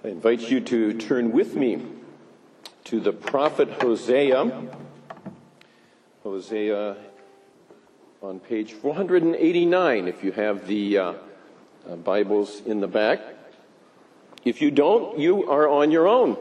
I invite you to turn with me to the prophet Hosea. Hosea on page 489, if you have the Bibles in the back. If you don't, you are on your own,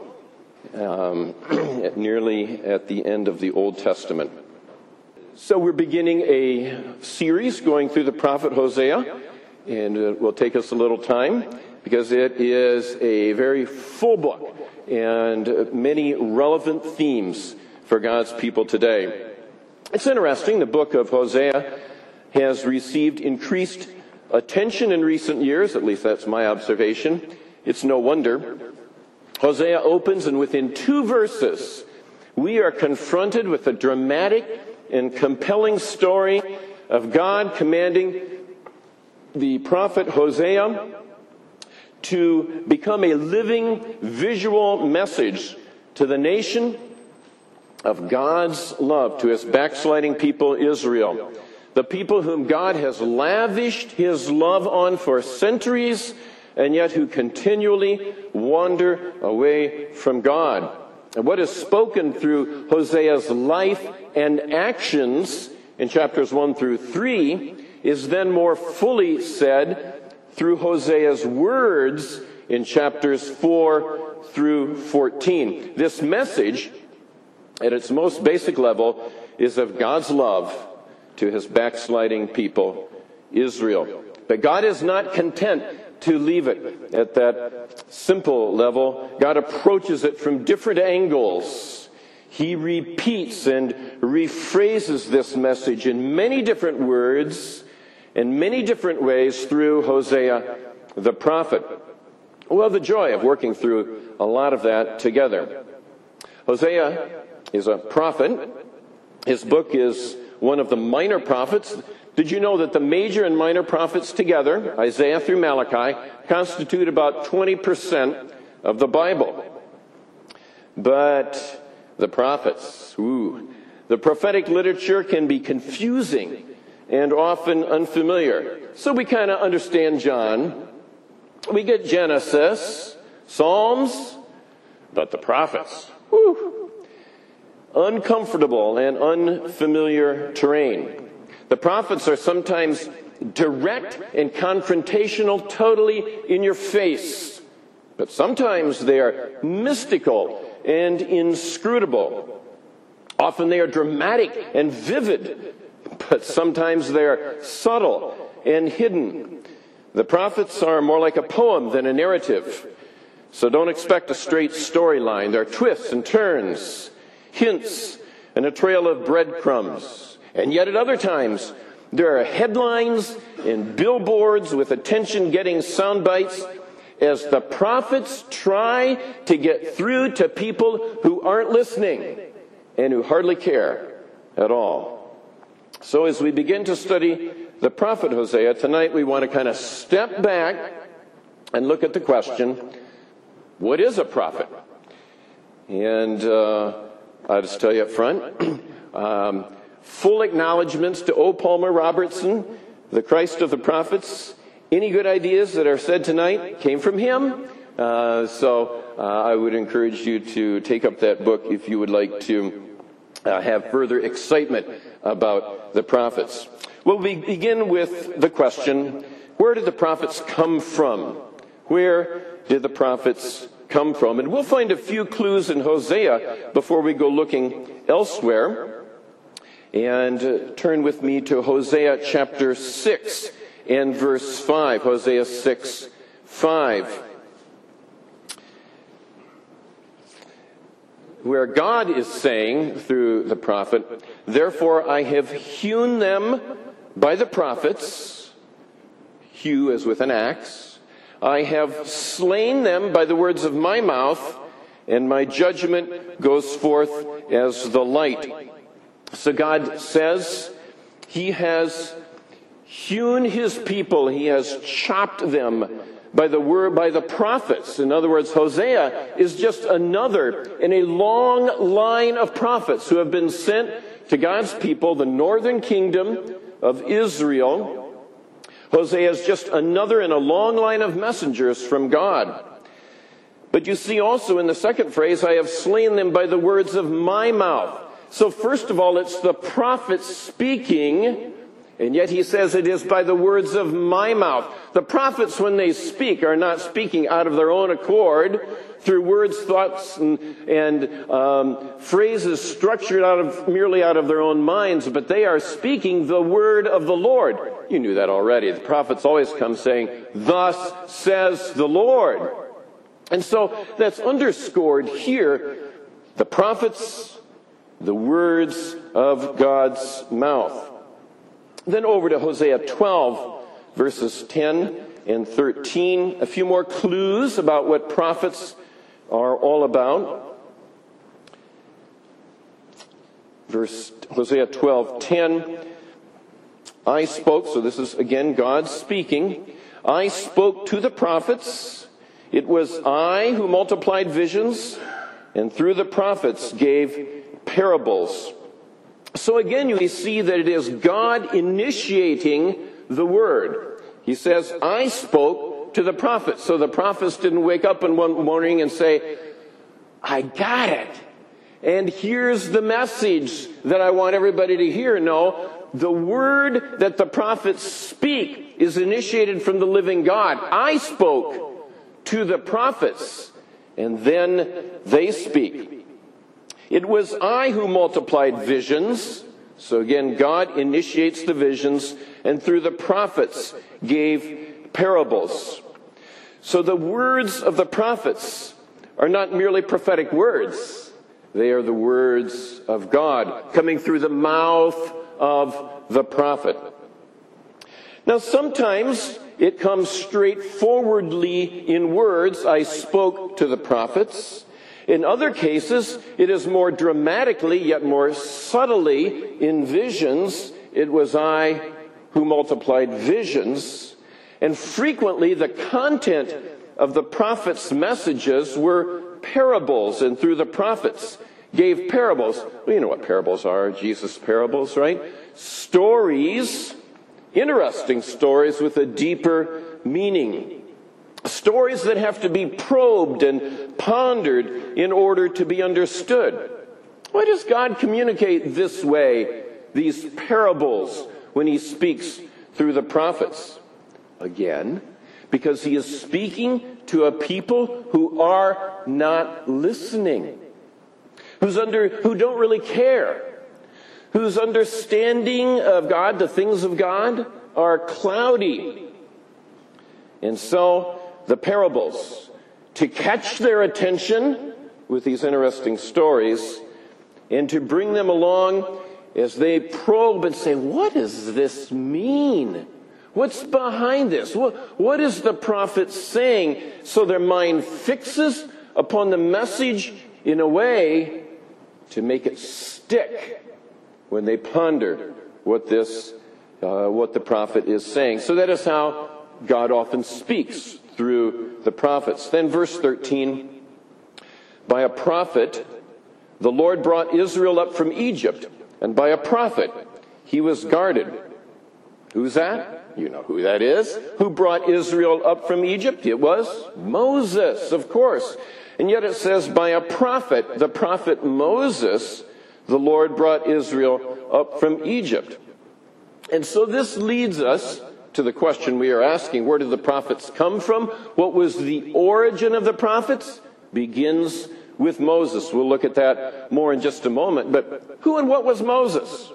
nearly at the end of the Old Testament. So we're beginning a series going through the prophet Hosea, and it will take us a little time because it is a very full book and many relevant themes for God's people today. It's interesting, the book of Hosea has received increased attention in recent years, at least that's my observation. It's no wonder. Hosea opens, and within 2 verses, we are confronted with a dramatic and compelling story of God commanding the prophet Hosea to become a living visual message to the nation of God's love to his backsliding people Israel, the people whom God has lavished his love on for centuries, and yet who continually wander away from God. And what is spoken through Hosea's life and actions in chapters 1 through 3 is then more fully said through Hosea's words in chapters 4 through 14. This message, at its most basic level, is of God's love to his backsliding people, Israel. But God is not content to leave it at that simple level. God approaches it from different angles. He repeats and rephrases this message in many different words in many different ways through Hosea the prophet. We'll have the joy of working through a lot of that together. Hosea is a prophet. His book is one of the minor prophets. Did you know that the major and minor prophets together, Isaiah through Malachi, constitute about 20% of the Bible? But the prophets, the prophetic literature can be confusing and often unfamiliar. So we kind of understand John. We get Genesis, Psalms, but the prophets, uncomfortable and unfamiliar terrain. The prophets are sometimes direct and confrontational, totally in your face. But sometimes they are mystical and inscrutable. Often they are dramatic and vivid, but sometimes they are subtle and hidden. The prophets are more like a poem than a narrative. So don't expect a straight storyline. There are twists and turns, hints, and a trail of breadcrumbs. And yet at other times, there are headlines and billboards with attention-getting sound bites as the prophets try to get through to people who aren't listening and who hardly care at all. So as we begin to study the prophet Hosea, tonight we want to kind of step back and look at the question, what is a prophet? And I'll just tell you up front, full acknowledgments to O. Palmer Robertson, the Christ of the prophets. Any good ideas that are said tonight came from him. So I would encourage you to take up that book if you would like to have further excitement about the prophets. Well, we begin with the question, where did the prophets come from? Where did the prophets come from? And we'll find a few clues in Hosea before we go looking elsewhere. And turn with me to Hosea chapter 6 and verse 5. Hosea 6, 5. Where God is saying through the prophet, therefore I have hewn them by the prophets, hew as with an axe. I have slain them by the words of my mouth, and my judgment goes forth as the light. So God says he has hewn his people, he has chopped them by the word, by the prophets. In other words, Hosea is just another in a long line of prophets who have been sent to God's people, the northern kingdom of Israel. Hosea is just another in a long line of messengers from God. But you see also in the second phrase, I have slain them by the words of my mouth. So first of all, it's the prophet speaking, and yet he says it is by the words of my mouth. The prophets, when they speak, are not speaking out of their own accord through words, thoughts, and phrases structured merely out of their own minds, but they are speaking the word of the Lord. You knew that already. The prophets always come saying, thus says the Lord. And so that's underscored here. The prophets, the words of God's mouth. Then over to Hosea 12, verses 10 and 13. A few more clues about what prophets are all about. Hosea 12:10. I spoke, so this is again God speaking. I spoke to the prophets. It was I who multiplied visions, and through the prophets gave parables. So again, you see that it is God initiating the word. He says, I spoke to the prophets. So the prophets didn't wake up in one morning and say, I got it. And here's the message that I want everybody to hear. No, the word that the prophets speak is initiated from the living God. I spoke to the prophets, and then they speak. It was I who multiplied visions. So again, God initiates the visions, and through the prophets gave parables. So the words of the prophets are not merely prophetic words. They are the words of God coming through the mouth of the prophet. Now sometimes it comes straightforwardly in words, I spoke to the prophets. In other cases, it is more dramatically, yet more subtly in visions. It was I who multiplied visions. And frequently the content of the prophet's messages were parables, and through the prophets gave parables. Well, you know what parables are, Jesus' parables, right? Stories, interesting stories with a deeper meaning. Stories that have to be probed and pondered in order to be understood. Why does God communicate this way, these parables, when he speaks through the prophets? Again, because he is speaking to a people who are not listening, who don't really care, whose understanding of God, the things of God, are cloudy. And so the parables, to catch their attention with these interesting stories, and to bring them along as they probe and say, what does this mean? What's behind this? What is the prophet saying? So their mind fixes upon the message in a way to make it stick when they ponder what the prophet is saying. So that is how God often speaks through the prophets. Then verse 13, by a prophet, the Lord brought Israel up from Egypt, and by a prophet, he was guarded. Who's that? You know who that is. Who brought Israel up from Egypt? It was Moses, of course. And yet it says, by a prophet, the prophet Moses, the Lord brought Israel up from Egypt. And so this leads us to the question we are asking, where did the prophets come from? What was the origin of the prophets? Begins with Moses. We'll look at that more in just a moment. But who and what was Moses?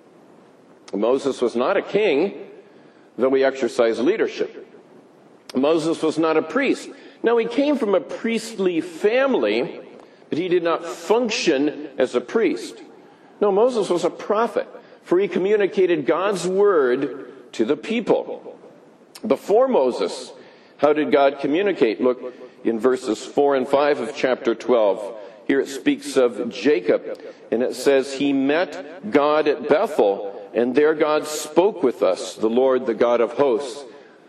Moses was not a king, though he exercised leadership. Moses was not a priest. Now, he came from a priestly family, but he did not function as a priest. No, Moses was a prophet, for he communicated God's word to the people. Before Moses, how did God communicate? Look in verses 4 and 5 of chapter 12. Here it speaks of Jacob, and it says, he met God at Bethel, and there God spoke with us, the Lord, the God of hosts.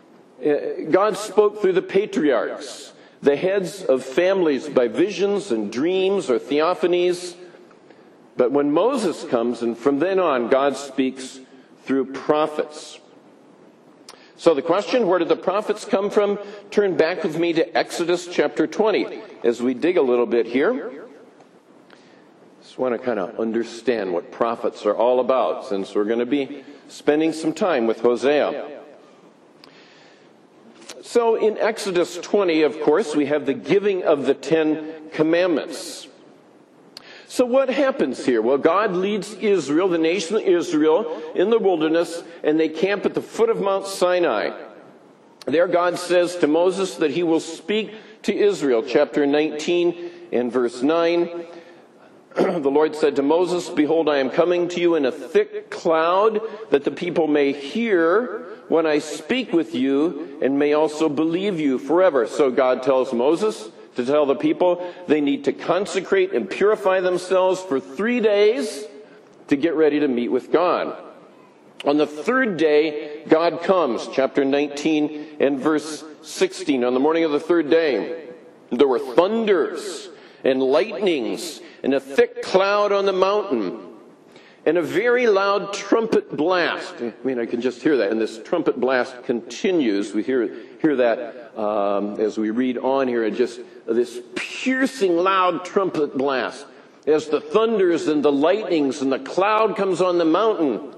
God spoke through the patriarchs, the heads of families, by visions and dreams or theophanies. But when Moses comes, and from then on, God speaks through prophets. So the question, where did the prophets come from? Turn back with me to Exodus chapter 20 as we dig a little bit here. Just want to kind of understand what prophets are all about, since we're going to be spending some time with Hosea. So in Exodus 20, of course, we have the giving of the 10 Commandments. So what happens here? Well, God leads Israel, the nation of Israel, in the wilderness, and they camp at the foot of Mount Sinai. There God says to Moses that he will speak to Israel. Chapter 19 and verse 9. The Lord said to Moses, "Behold, I am coming to you in a thick cloud, that the people may hear when I speak with you, and may also believe you forever." So God tells Moses to tell the people they need to consecrate and purify themselves for 3 days to get ready to meet with God. On the third day, God comes, chapter 19 and verse 16. On the morning of the third day, there were thunders and lightnings and a thick cloud on the mountain and a very loud trumpet blast. I mean, I can just hear that. And this trumpet blast continues. We hear that as we read on here, and just this piercing loud trumpet blast as the thunders and the lightnings and the cloud comes on the mountain.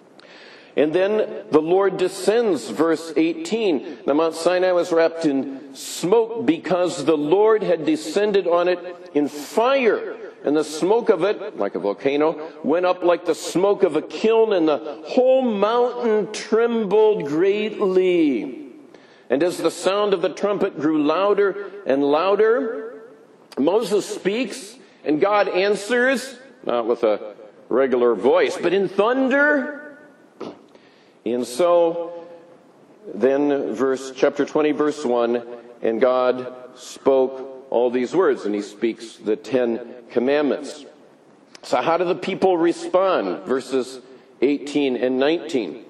And then the Lord descends, verse 18. Now Mount Sinai was wrapped in smoke because the Lord had descended on it in fire. And the smoke of it, like a volcano, went up like the smoke of a kiln, and the whole mountain trembled greatly. And as the sound of the trumpet grew louder and louder, Moses speaks, and God answers, not with a regular voice, but in thunder. And so, then chapter 20, verse 1, and God spoke all these words, and he speaks the 10 Commandments. So how do the people respond? Verses 18 and 19.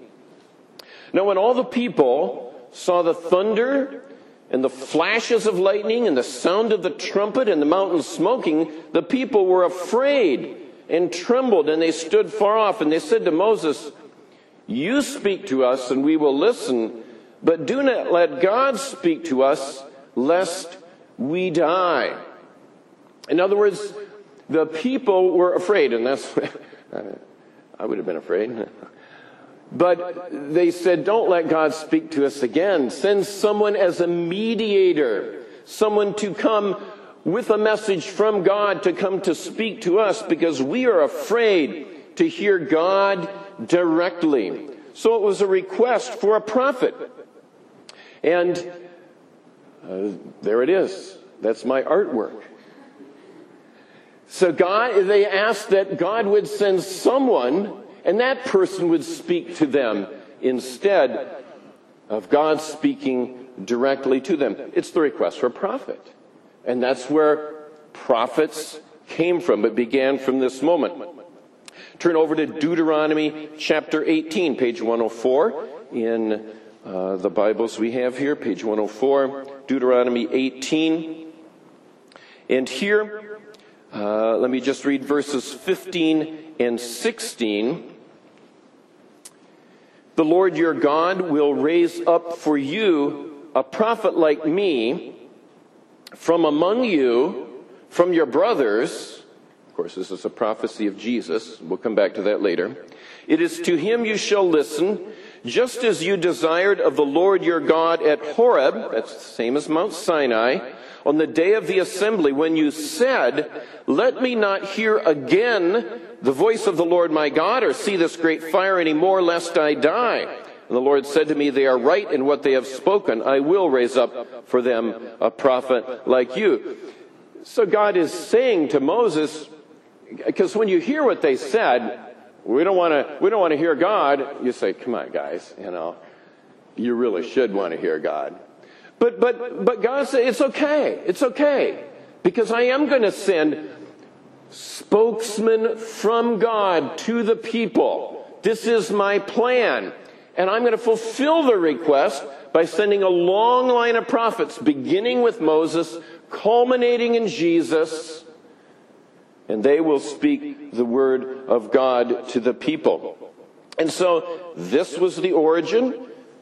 Now when all the people saw the thunder and the flashes of lightning and the sound of the trumpet and the mountain smoking, the people were afraid and trembled, and they stood far off, and they said to Moses, "You speak to us and we will listen, but do not let God speak to us, lest we die." In other words, the people were afraid, and that's, I would have been afraid. But they said, don't let God speak to us again. Send someone as a mediator, someone to come with a message from God to come to speak to us, because we are afraid to hear God directly. So it was a request for a prophet. And there it is. That's my artwork. So they asked that God would send someone, and that person would speak to them instead of God speaking directly to them. It's the request for a prophet. And that's where prophets came from. It began from this moment. Turn over to Deuteronomy chapter 18, page 104 in the Bibles we have here, page 104, Deuteronomy 18. And here, let me just read verses 15 and 16. "The Lord your God will raise up for you a prophet like me from among you, from your brothers." Of course, this is a prophecy of Jesus. We'll come back to that later. "It is to him you shall listen, just as you desired of the Lord your God at Horeb," that's the same as Mount Sinai, "on the day of the assembly, when you said, 'Let me not hear again the voice of the Lord my God, or see this great fire any more, lest I die.' And the Lord said to me, 'They are right in what they have spoken. I will raise up for them a prophet like you.'" So God is saying to Moses, because when you hear what they said, we don't want to hear God. You say, "Come on, guys, you really should want to hear God." But God said, it's okay, because I am going to send spokesmen from God to the people. This is my plan. And I'm going to fulfill the request by sending a long line of prophets, beginning with Moses, culminating in Jesus, and they will speak the word of God to the people. And so this was the origin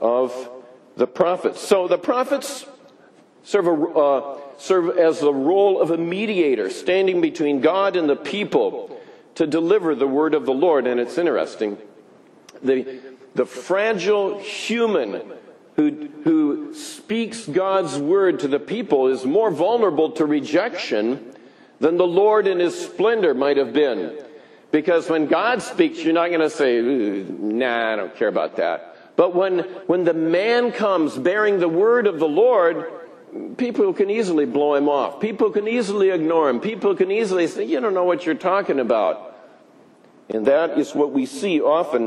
of the prophets. So the prophets serve as the role of a mediator, standing between God and the people to deliver the word of the Lord. And it's interesting, the fragile human who speaks God's word to the people is more vulnerable to rejection than the Lord in his splendor might have been. Because when God speaks, you're not going to say, nah, I don't care about that. But when the man comes bearing the word of the Lord, people can easily blow him off. People can easily ignore him. People can easily say, you don't know what you're talking about. And that is what we see often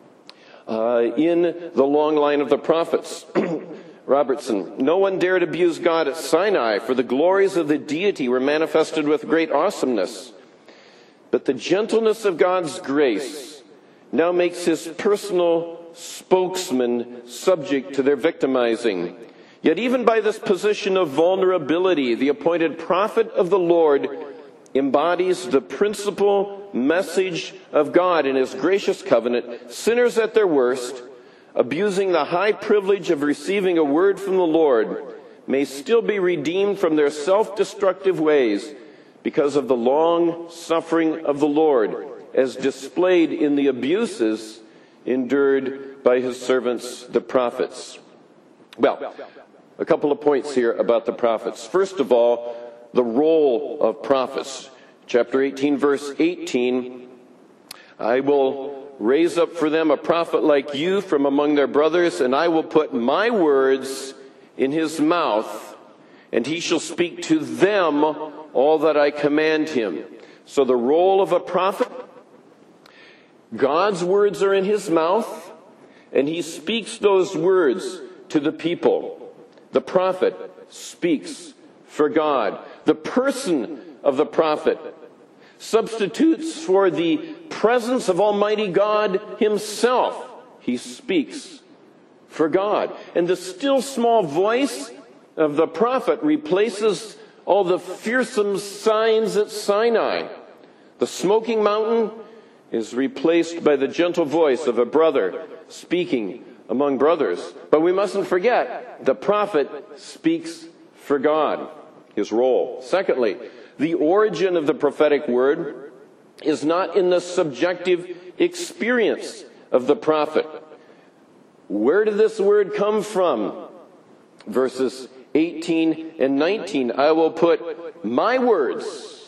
in the long line of the prophets. Robertson, no one dared abuse God at Sinai, for the glories of the deity were manifested with great awesomeness. But the gentleness of God's grace now makes his personal spokesman subject to their victimizing. Yet even by this position of vulnerability, the appointed prophet of the Lord embodies the principal message of God in his gracious covenant. Sinners at their worst, abusing the high privilege of receiving a word from the Lord, may still be redeemed from their self-destructive ways because of the long suffering of the Lord, as displayed in the abuses endured by his servants, the prophets. Well, a couple of points here about the prophets. First of all, the role of prophets. Chapter 18, verse 18, I will raise up for them a prophet like you from among their brothers, and I will put my words in his mouth, and he shall speak to them all that I command him. So the role of a prophet, God's words are in his mouth, and he speaks those words to the people. The prophet speaks for God. The person of the prophet substitutes for the presence of Almighty God himself. He speaks for God. And the still small voice of the prophet replaces all the fearsome signs at Sinai. The smoking mountain is replaced by the gentle voice of a brother speaking among brothers. But we mustn't forget, the prophet speaks for God, his role. Secondly, the origin of the prophetic word is not in the subjective experience of the prophet. Where did this word come from? Verses 18 and 19, I will put my words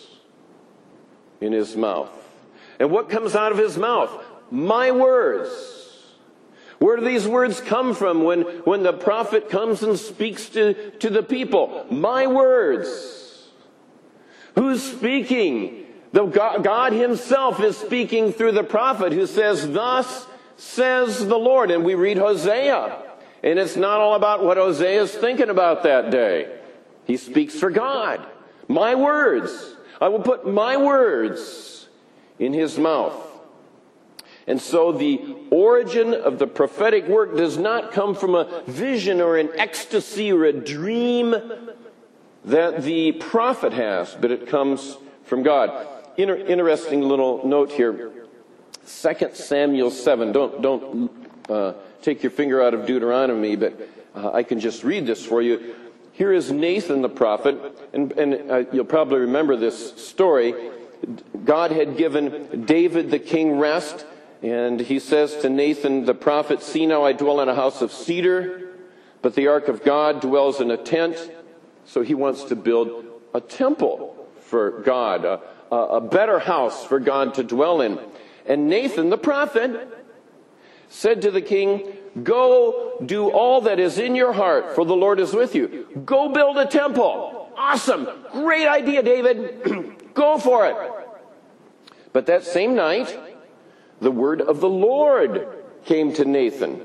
in his mouth. And what comes out of his mouth? My words. Where do these words come from when the prophet comes and speaks to the people? My words. Who's speaking? God himself is speaking through the prophet who says, thus says the Lord. And we read Hosea. And it's not all about what Hosea is thinking about that day. He speaks for God. My words. I will put my words in his mouth. And so the origin of the prophetic work does not come from a vision or an ecstasy or a dream that the prophet has, but it comes from God. Interesting little note here. 2 Samuel 7. Don't take your finger out of Deuteronomy, but I can just read this for you. Here is Nathan the prophet, and you'll probably remember this story. God had given David the king rest, and he says to Nathan the prophet, see now I dwell in a house of cedar, but the ark of God dwells in a tent. So he wants to build a temple for God, a better house for God to dwell in. And Nathan the prophet said to the king, go do all that is in your heart, for the Lord is with you. Go build a temple. Awesome. Great idea, David. Go for it. But that same night, the word of the Lord came to Nathan.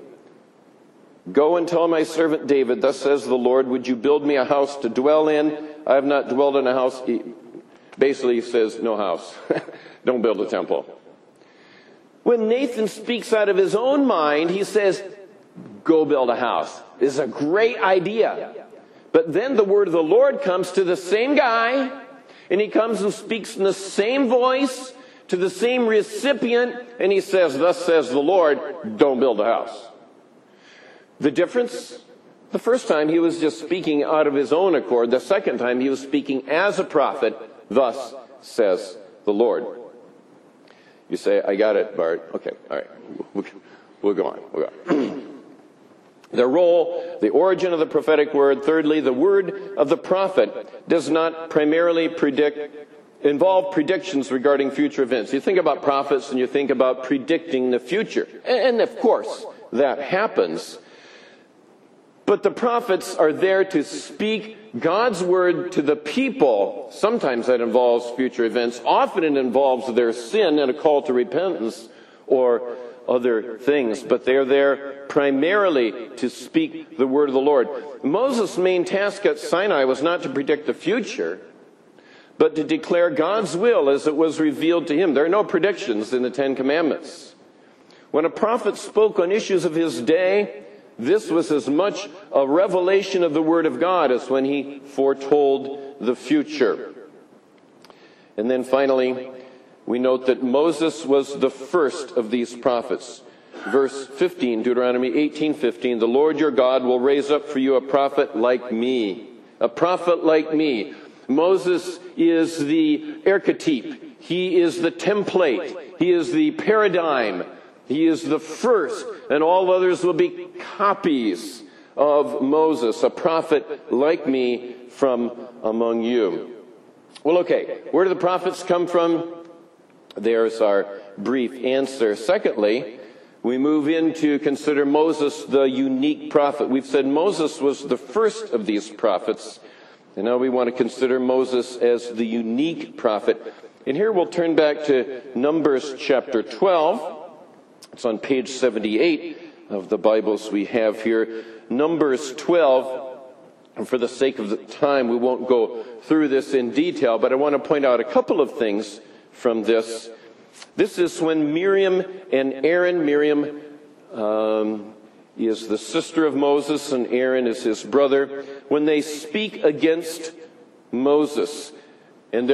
Go and tell my servant David, thus says the Lord, would you build me a house to dwell in? I have not dwelled in a house. Basically, he says, no house. Don't build a temple. When Nathan speaks out of his own mind, he says, go build a house. This is a great idea. But then the word of the Lord comes to the same guy, and he comes and speaks in the same voice to the same recipient, and he says, thus says the Lord, don't build a house. The difference? The first time he was just speaking out of his own accord. The second time he was speaking as a prophet. Thus says the Lord. You say, I got it, Bart. Okay, all right. We'll go on. We'll go on. The role, the origin of the prophetic word. Thirdly, the word of the prophet does not primarily involve predictions regarding future events. You think about prophets and you think about predicting the future. And of course, that happens. But the prophets are there to speak God's word to the people. Sometimes that involves future events. Often it involves their sin and a call to repentance or other things. But they're there primarily to speak the word of the Lord. Moses' main task at Sinai was not to predict the future, but to declare God's will as it was revealed to him. There are no predictions in the Ten Commandments. When a prophet spoke on issues of his day, this was as much a revelation of the Word of God as when he foretold the future. And then finally, we note that Moses was the first of these prophets. Verse 15, Deuteronomy 18:15, the Lord your God will raise up for you a prophet like me. A prophet like me. Moses is the archetype. He is the template. He is the paradigm. He is the first, and all others will be copies of Moses, a prophet like me from among you. Well, okay, where do the prophets come from? There's our brief answer. Secondly, we move in to consider Moses the unique prophet. We've said Moses was the first of these prophets, and now we want to consider Moses as the unique prophet. And here we'll turn back to Numbers chapter 12. It's on page 78 of the Bibles we have here. Numbers 12. And for the sake of the time, we won't go through this in detail, but I want to point out a couple of things from this. This is when Miriam and Aaron. Miriam is the sister of Moses, and Aaron is his brother. When they speak against Moses, and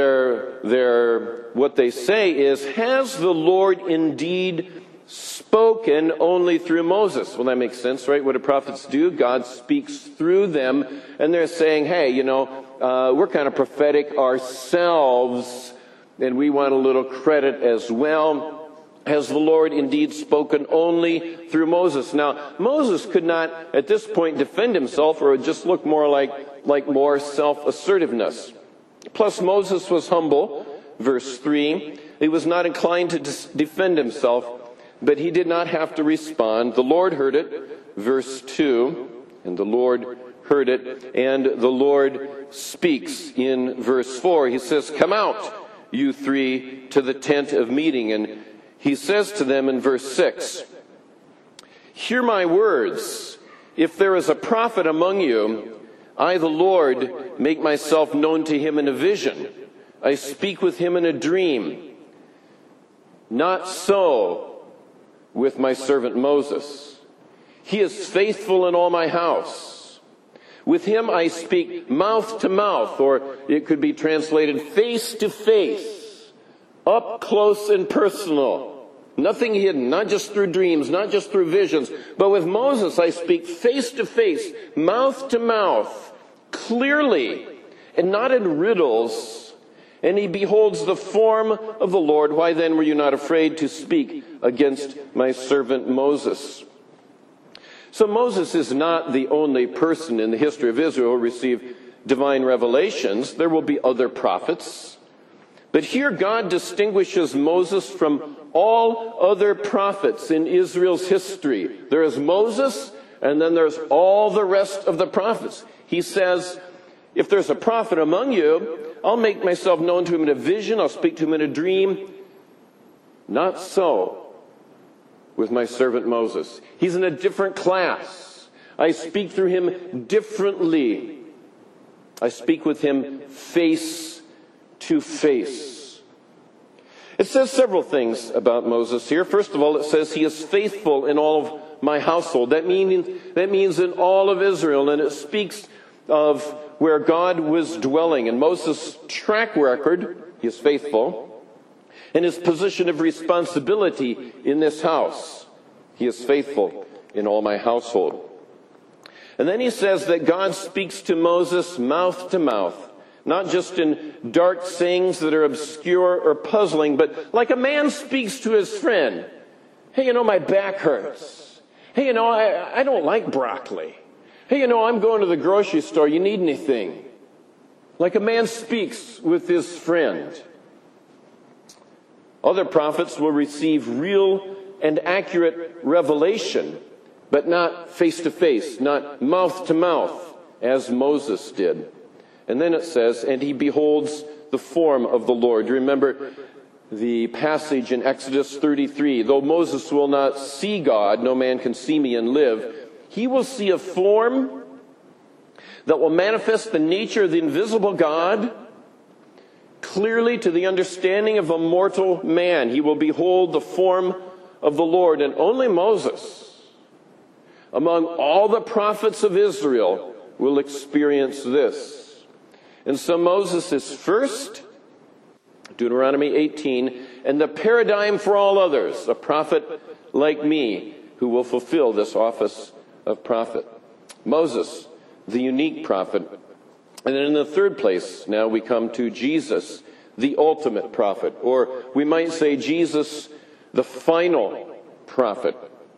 what they say is, has the Lord indeed spoken only through Moses? Well, that makes sense, right? What do prophets do? God speaks through them, and they're saying, hey, we're kind of prophetic ourselves, and we want a little credit as well. Has the Lord indeed spoken only through Moses? Now, Moses could not, at this point, defend himself, or it would just look more like more self-assertiveness. Plus, Moses was humble, verse 3. He was not inclined to defend himself, but he did not have to respond. The Lord heard it, verse 2, and the Lord heard it, and the Lord speaks in verse 4. He says, come out, you three, to the tent of meeting. And he says to them in verse 6, hear my words. If there is a prophet among you, I, the Lord, make myself known to him in a vision. I speak with him in a dream. Not so with my servant Moses. He is faithful in all my house. With him I speak mouth to mouth, or it could be translated face to face, up close and personal. Nothing hidden, not just through dreams, not just through visions. But with Moses I speak face to face, mouth to mouth, clearly, and not in riddles. And he beholds the form of the Lord. Why then were you not afraid to speak against my servant Moses? So Moses is not the only person in the history of Israel who received divine revelations. There will be other prophets. But here God distinguishes Moses from all other prophets in Israel's history. There is Moses, and then there's all the rest of the prophets. He says, if there's a prophet among you, I'll make myself known to him in a vision. I'll speak to him in a dream. Not so with my servant Moses. He's in a different class. I speak through him differently. I speak with him face to face. It says several things about Moses here. First of all, it says he is faithful in all of my household. That means in all of Israel, and it speaks of where God was dwelling. And Moses' track record, he is faithful, and his position of responsibility in this house, he is faithful in all my household. And then he says that God speaks to Moses mouth to mouth, not just in dark sayings that are obscure or puzzling, but like a man speaks to his friend. Hey, my back hurts. Hey, I don't like broccoli. Hey, I'm going to the grocery store. You need anything? Like a man speaks with his friend. Other prophets will receive real and accurate revelation, but not face to face, not mouth to mouth, as Moses did. And then it says, and he beholds the form of the Lord. You remember the passage in Exodus 33, though Moses will not see God, no man can see me and live, he will see a form that will manifest the nature of the invisible God clearly to the understanding of a mortal man. He will behold the form of the Lord. And only Moses, among all the prophets of Israel, will experience this. And so Moses is first, Deuteronomy 18, and the paradigm for all others, a prophet like me who will fulfill this office of prophet. Moses, the unique prophet. And then in the third place, now we come to Jesus, the ultimate prophet, or we might say Jesus, the final prophet.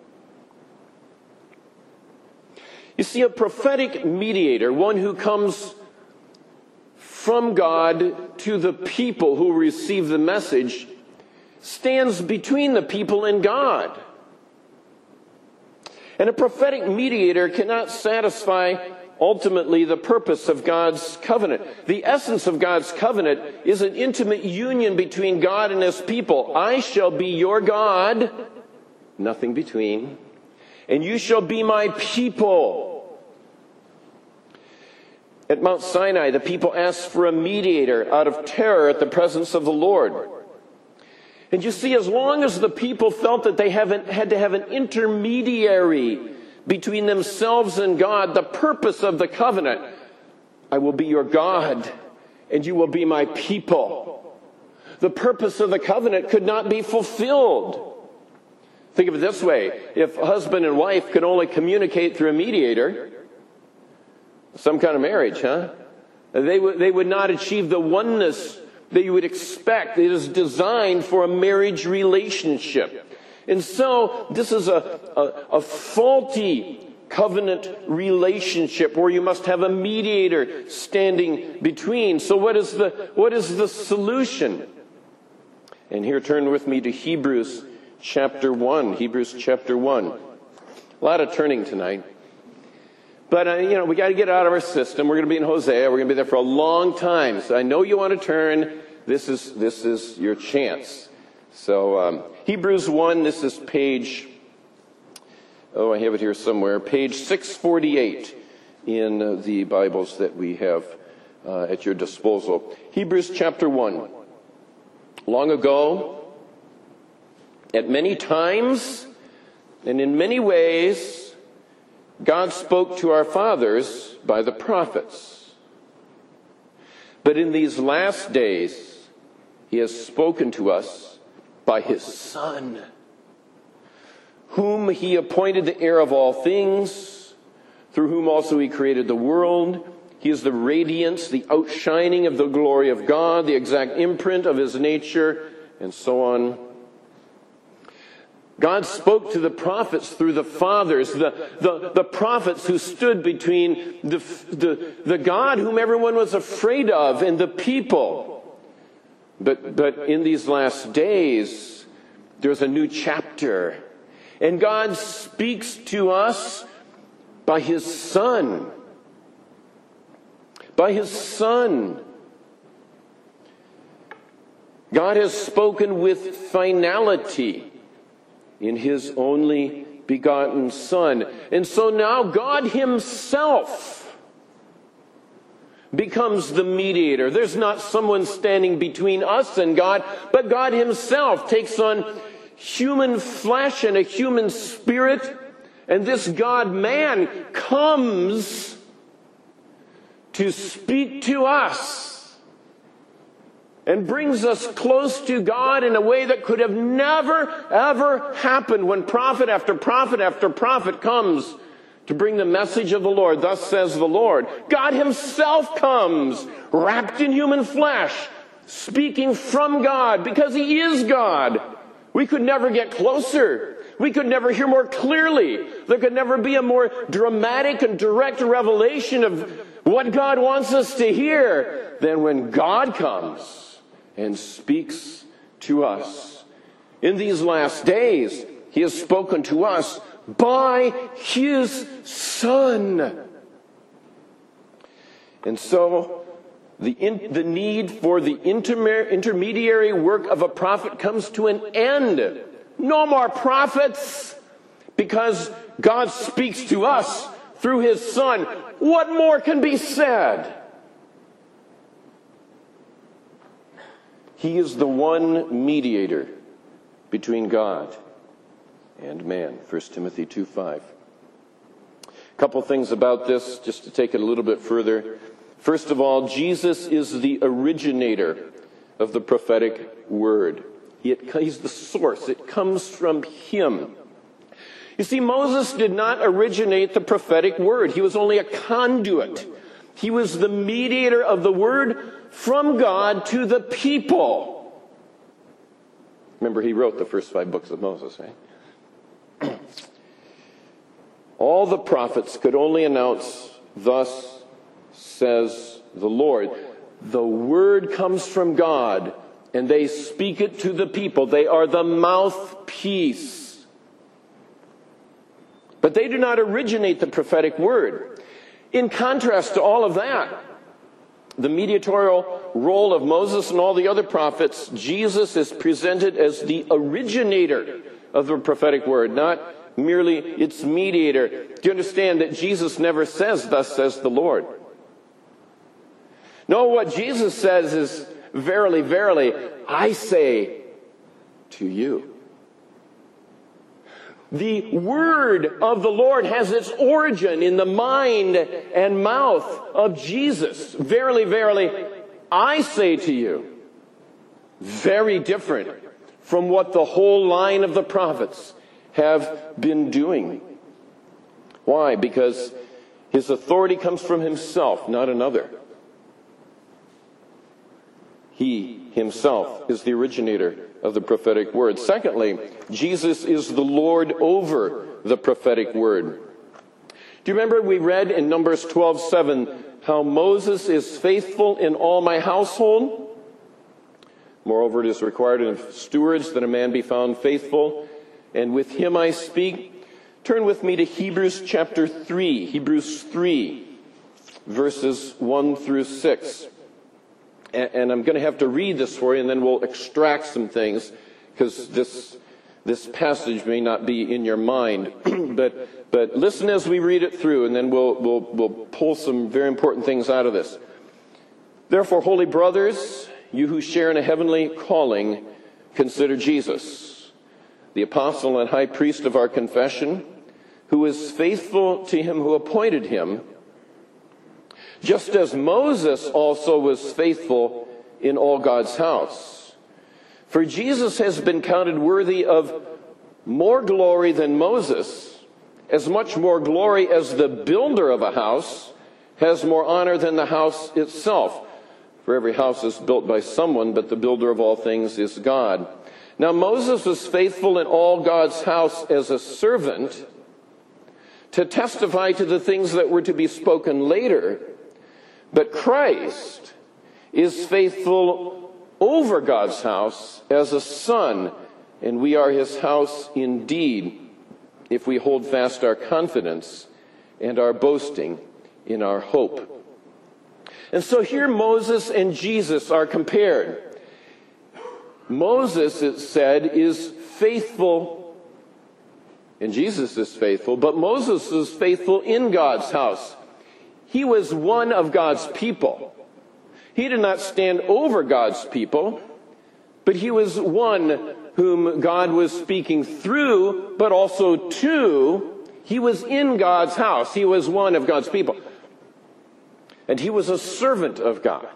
You see, a prophetic mediator, one who comes from God to the people who receive the message, stands between the people and God. And a prophetic mediator cannot satisfy ultimately the purpose of God's covenant. The essence of God's covenant is an intimate union between God and his people. I shall be your God, nothing between, and you shall be my people. At Mount Sinai, the people asked for a mediator out of terror at the presence of the Lord. And you see, as long as the people felt that they had to have an intermediary between themselves and God, the purpose of the covenant, I will be your God and you will be my people. The purpose of the covenant could not be fulfilled. Think of it this way. If husband and wife could only communicate through a mediator, some kind of marriage, they would not achieve the oneness that you would expect. It is designed for a marriage relationship. And so this is a faulty covenant relationship where you must have a mediator standing between. So what is the solution? And here, turn with me to Hebrews chapter 1. Hebrews chapter 1. A lot of turning tonight. But, we got to get it out of our system. We're going to be in Hosea. We're going to be there for a long time. So I know you want to turn. This is your chance. So, Hebrews 1, this is page, I have it here somewhere, page 648 in the Bibles that we have at your disposal. Hebrews chapter 1. Long ago, at many times and in many ways, God spoke to our fathers by the prophets. But in these last days, he has spoken to us by his Son, whom he appointed the heir of all things, through whom also he created the world. He is the radiance, the outshining of the glory of God, the exact imprint of his nature, and so on. God spoke to the prophets through the fathers, the prophets who stood between the God whom everyone was afraid of and the people. But in these last days, there's a new chapter. And God speaks to us by his Son. By his Son. God has spoken with finality in his only begotten Son. And so now God himself becomes the mediator. There's not someone standing between us and God, but God himself takes on human flesh and a human spirit. And this God-man comes to speak to us and brings us close to God in a way that could have never, ever happened when prophet after prophet after prophet comes to bring the message of the Lord. Thus says the Lord. God himself comes, wrapped in human flesh, speaking from God, because he is God. We could never get closer. We could never hear more clearly. There could never be a more dramatic and direct revelation of what God wants us to hear than when God comes and speaks to us. In these last days, he has spoken to us by his Son. And so, the need for the intermediary work of a prophet comes to an end. No more prophets, because God speaks to us through his Son. What more can be said? He is the one mediator between God and man. 1 Timothy 2:5. A couple things about this, just to take it a little bit further. First of all, Jesus is the originator of the prophetic word. He's the source. It comes from him. You see, Moses did not originate the prophetic word. He was only a conduit. He was the mediator of the word from God to the people. Remember, he wrote the first 5 books of Moses, right? All the prophets could only announce, "Thus says the Lord." The word comes from God, and they speak it to the people. They are the mouthpiece. But they do not originate the prophetic word. In contrast to all of that, the mediatorial role of Moses and all the other prophets, Jesus is presented as the originator of the prophetic word, not merely its mediator. Do you understand that Jesus never says, "Thus says the Lord"? No, what Jesus says is, "Verily, verily, I say to you." The word of the Lord has its origin in the mind and mouth of Jesus. "Verily, verily, I say to you." Very different from what the whole line of the prophets have been doing. Why? Because his authority comes from himself, not another. He himself is the originator of the prophetic word. Secondly, Jesus is the Lord over the prophetic word. Do you remember we read in Numbers 12:7 how Moses is faithful in all my household? Moreover, it is required of stewards that a man be found faithful, and with him I speak. Turn with me to Hebrews chapter 3, Hebrews 3, verses 1 through 6. And I'm going to have to read this for you, and then we'll extract some things, because this passage may not be in your mind. but listen as we read it through, and then we'll pull some very important things out of this. "Therefore, holy brothers, you who share in a heavenly calling, consider Jesus, the apostle and high priest of our confession, who is faithful to him who appointed him, just as Moses also was faithful in all God's house. For Jesus has been counted worthy of more glory than Moses, as much more glory as the builder of a house has more honor than the house itself. For every house is built by someone, but the builder of all things is God. Now Moses was faithful in all God's house as a servant to testify to the things that were to be spoken later. But Christ is faithful over God's house as a son, and we are his house indeed, if we hold fast our confidence and our boasting in our hope." And so here Moses and Jesus are compared. Moses, it said, is faithful, and Jesus is faithful, but Moses is faithful in God's house. He was one of God's people. He did not stand over God's people, but he was one whom God was speaking through, but also to. He was in God's house. He was one of God's people. And he was a servant of God.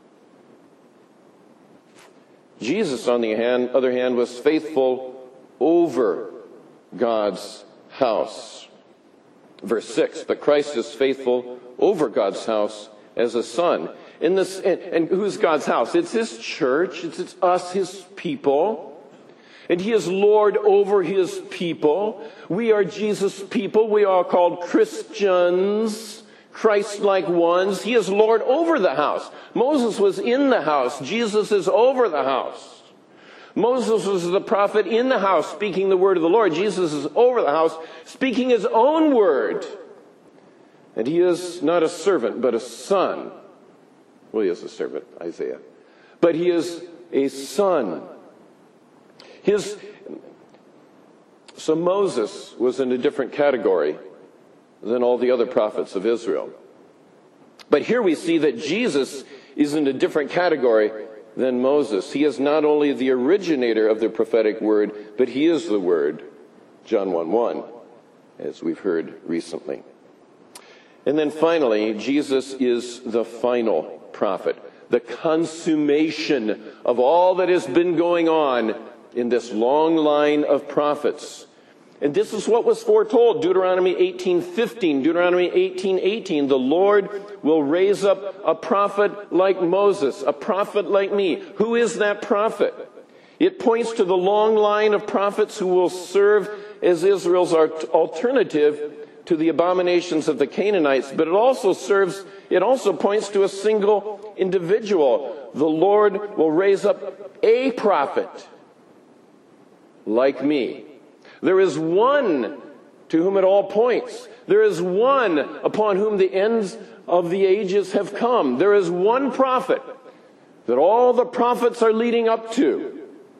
Jesus, on the other hand, was faithful over God's house. Verse 6, but Christ is faithful over God's house as a son. And who's God's house? It's his church. It's us, his people. And he is Lord over his people. We are Jesus' people. We are called Christians, Christ-like ones. He is Lord over the house. Moses was in the house. Jesus is over the house. Moses was the prophet in the house speaking the word of the Lord. Jesus is over the house speaking his own word. And he is not a servant, but a son. Well, he is a servant, Isaiah. But he is a son. So Moses was in a different category than all the other prophets of Israel. But here we see that Jesus is in a different category than Moses. He is not only the originator of the prophetic word, but he is the word, John 1:1, as we've heard recently. And then finally, Jesus is the final prophet, the consummation of all that has been going on in this long line of prophets. And this is what was foretold, Deuteronomy 18:15, Deuteronomy 18:18. The Lord will raise up a prophet like Moses, a prophet like me. Who is that prophet? It points to the long line of prophets who will serve as Israel's alternative to the abominations of the Canaanites, but it also points to a single individual. The Lord will raise up a prophet like me. There is one to whom it all points. There is one upon whom the ends of the ages have come. There is one prophet that all the prophets are leading up to.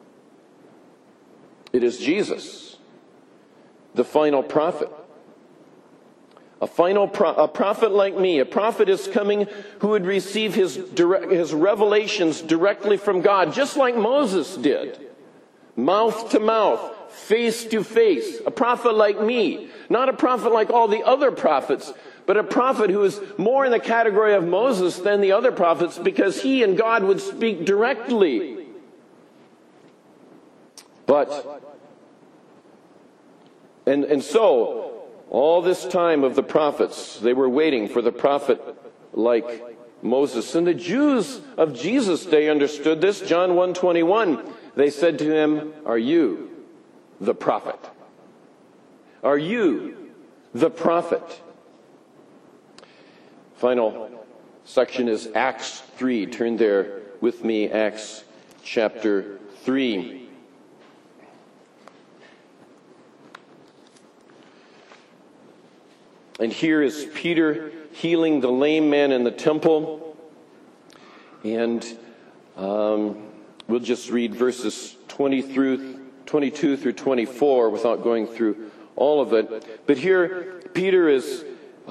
It is Jesus, the final prophet. A prophet like me. A prophet is coming who would receive his revelations directly from God, just like Moses did. Mouth to mouth, face to face. A prophet like me. Not a prophet like all the other prophets, but a prophet who is more in the category of Moses than the other prophets, because he and God would speak directly. So, all this time of the prophets, they were waiting for the prophet like Moses. And the Jews of Jesus' day understood this. John 1:21, they said to him, "Are you the prophet? Are you the prophet?" Final section is Acts 3. Turn there with me, Acts chapter 3. And here is Peter healing the lame man in the temple. And we'll just read verses 22 through 24 without going through all of it. But here Peter is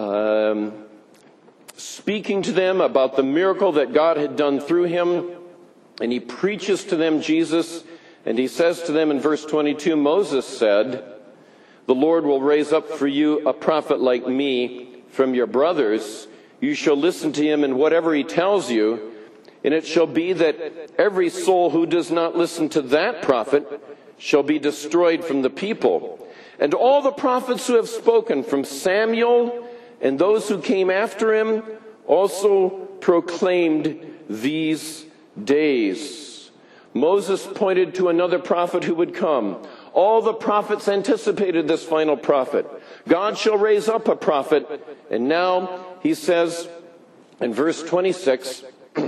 speaking to them about the miracle that God had done through him. And he preaches to them Jesus. And he says to them in verse 22, Moses said, "The Lord will raise up for you a prophet like me from your brothers. You shall listen to him in whatever he tells you. And it shall be that every soul who does not listen to that prophet shall be destroyed from the people. And all the prophets who have spoken, from Samuel and those who came after him, also proclaimed these days." Moses pointed to another prophet who would come. All the prophets anticipated this final prophet. God shall raise up a prophet. And now he says in verse 26,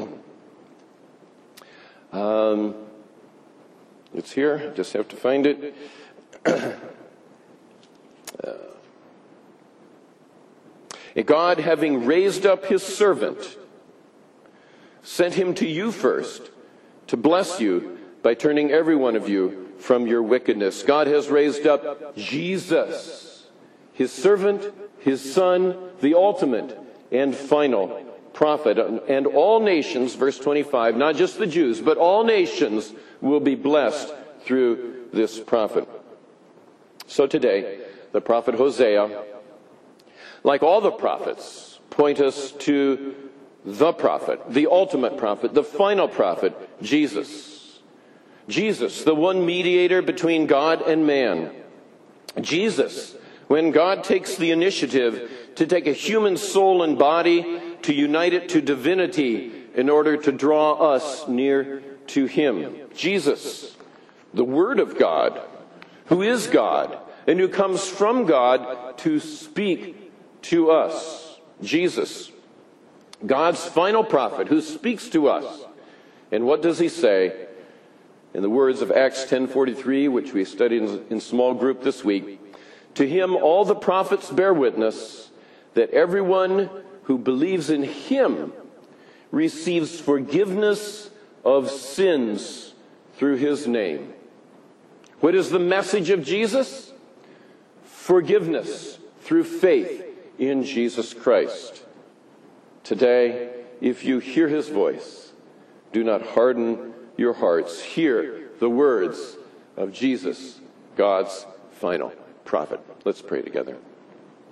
it's here, just have to find it. God, having raised up his servant, sent him to you first to bless you by turning every one of you from your wickedness. God has raised up Jesus, his servant, his son, the ultimate and final prophet. And all nations, verse 25, not just the Jews, but all nations will be blessed through this prophet. So today, the prophet Hosea, like all the prophets, point us to the prophet, the ultimate prophet, the final prophet, Jesus. Jesus, the one mediator between God and man. Jesus, when God takes the initiative to take a human soul and body, to unite it to divinity in order to draw us near to Him. Jesus, the Word of God, who is God, and who comes from God to speak to us. Jesus, God's final prophet, who speaks to us. And what does he say? In the words of Acts 10:43, which we studied in small group this week, to him all the prophets bear witness that everyone who believes in him receives forgiveness of sins through his name. What is the message of Jesus? Forgiveness through faith in Jesus Christ. Today, if you hear his voice, do not harden your hearts. Hear the words of Jesus, God's final prophet. Let's pray together.